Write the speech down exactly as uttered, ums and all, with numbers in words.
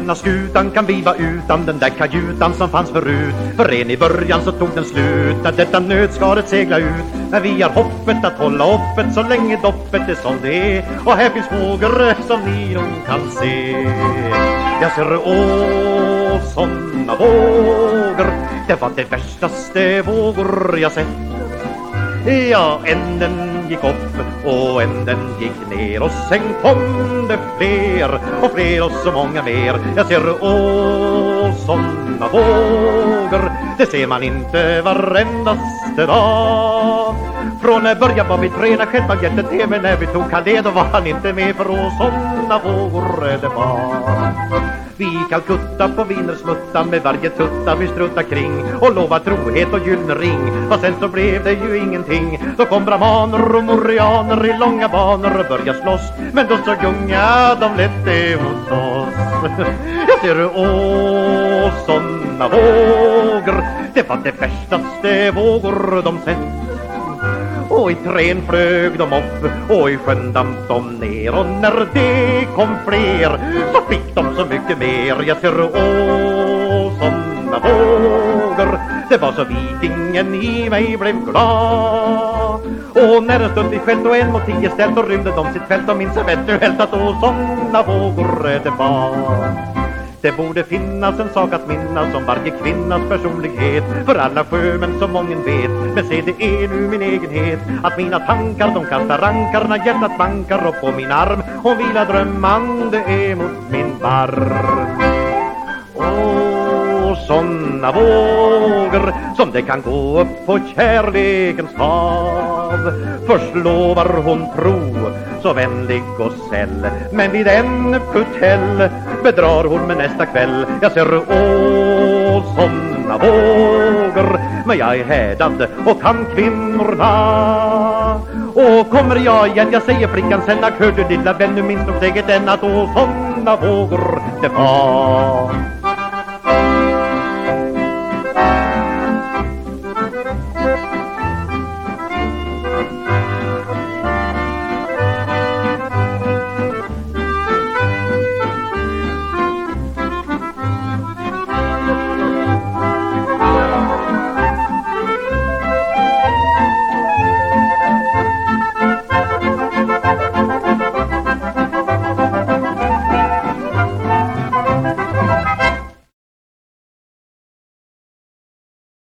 denna skutan kan vi vara utan den där kajutan som fanns förut. För en i början så tog den slut när detta nödskaret segla ut. Men vi har hoppet att hålla öppet så länge doppet är som det är. Och här finns vågor som ni nog kan se. Jag ser åh, såna vågor. Det var det värstaste vågor jag sett. Ja, änden gick upp och änden gick ner. Och sen kom det fler och fler och så många mer. Jag ser åh, såna vågor. Det ser man inte varendaste dag. Från början var vi tränade själva jätte-tv. När vi tog Kalle då var han inte med. För åh, såna vågor det var. Vi Calcutta på vinersmutta med varje tutta vi strutta kring och lova trohet och gyllene ring. Och sen så blev det ju ingenting. Då kom brahmaner och morianer i långa banor och började slåss. Men då så gunga de lette hos oss. Jag ser åh, såna vågor. Det var det värstaste vågor de sett. Och i trän flög de upp och i sjön damp de ner. Och när det kom fler så fick de så mycket mer. Jag ser åh, såna vågor. Det var så vikingen i mig blev glad. Och när en stund i fält och en mot tio ställt och rymde de sitt fält och minns eventuellt att åh, såna vågor det var. Det borde finnas en sak att minnas om varje kvinnas personlighet. För alla sjömän som mången vet. Men se, det är nu min egenhet att mina tankar de kastar rankar när hjärtat bankar upp på min arm. Och vila drömmande är mot min barm. Åh, såna vågor som det kan gå upp på kärlekens hav. Först lovar hon tro, så vänlig och säll. Men vid en putell bedrar hon med nästa kväll. Jag ser åh, såna vågor. Men jag är härdad och kan kvinnorna. Och kommer jag igen, jag säger flickan sen. Hör du lilla vän, nu minns nog säkert än att åh, såna vågor det var.